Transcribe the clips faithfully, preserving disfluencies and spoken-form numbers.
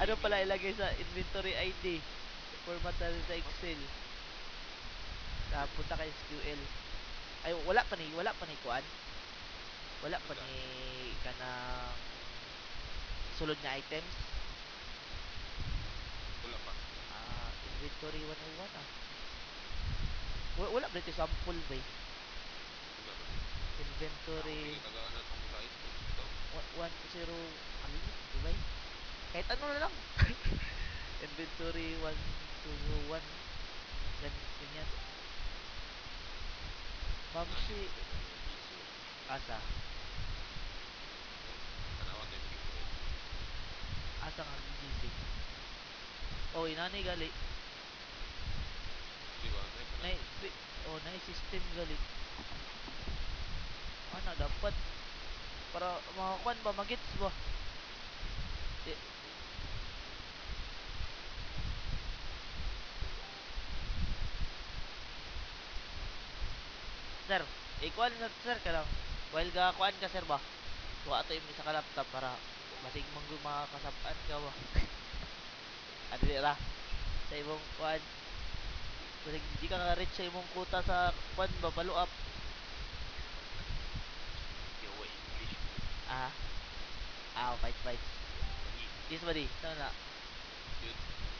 Ano pala ilagay sa inventory I D? Format natin sa Excel. Ah, punta ka S Q L. Ay, wala pa ni, wala pa ni kuan. Wala pa ni kanang sulod nga items. Wala pa. Ah, inventory one oh one ah. Wala, wala ba ito sample ba? eh? Wala pa. Ako Inventory pinatagaan na itong sa items. Ito. one zero kalimut, di ba? Kahit ano na lang. Inventory one zero one. Gan- ganyan. Ma'am Nani si mo ko ng mga G C. asa? Tanawan tayo mag-ipon. Asa nga G C? Oh, inani gali. Di ba? May ka na. Na oh, na system gali. Ana dapat para makakuan ba magits ba? Di, sir, ikuan na sir ka lang. While ga kuan ka sir ba? Wa ato yung isa ka laptop para basig mong makakasabaan ka ba? Adi ra sa imong kuan. Basig di ka ka-reach sa imong kuta sa kuan ba follow up. Yawa English mo. Ah, ah, fight fight. Lagi. Yes ba di? Sana na. Yun.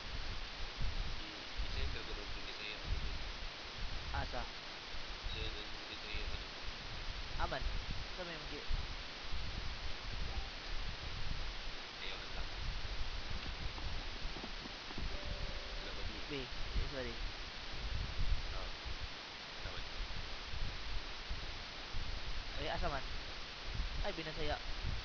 I-send ko doon din sa iya. Ano din. Asa? I-send din sa iya. Ano. Aman. Sa may magi. Ayawan lang. Wala ba? Be, yes ba di? Oo. Tama. Ay, asa man? Ay, binasaya.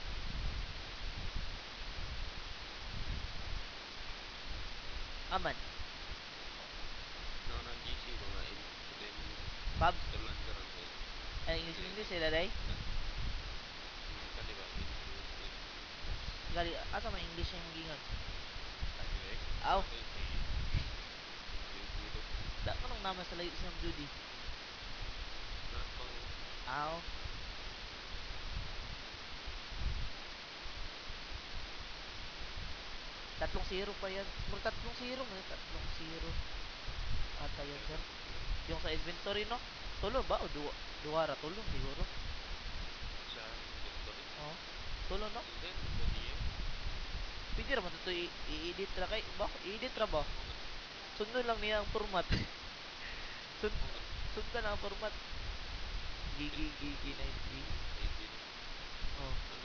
Aman. Naka ng G C mga in. Then, Pabs. install ka ron sa Ay, English sa English ito. sila day. Kana. Hmm, kani ba? Include. Then, Gali, asa man English yung gingon? dire. Aw, Nato si include dito. da ko nung naman sa layo sa Judy. Na pang Aw, tatlong zero pa yan. Mur tatlong zero mo, tatlong zero. Ata yan, kaya sir. tatlong zero. Yung sa inventory, no? Tulo ba? O duwa? Duwa ra, tulo, siguro. Sa inventory. Oh, tulo, no? Then, po niya. Pwede raman ito i-edit ra kay, ba? I-edit ra ba? Mao man. Sunod lang niya ang format. Sun Mao man. sundan ang format. Dili Gigi, ko gigi, nice, G. i-I D no. Oh.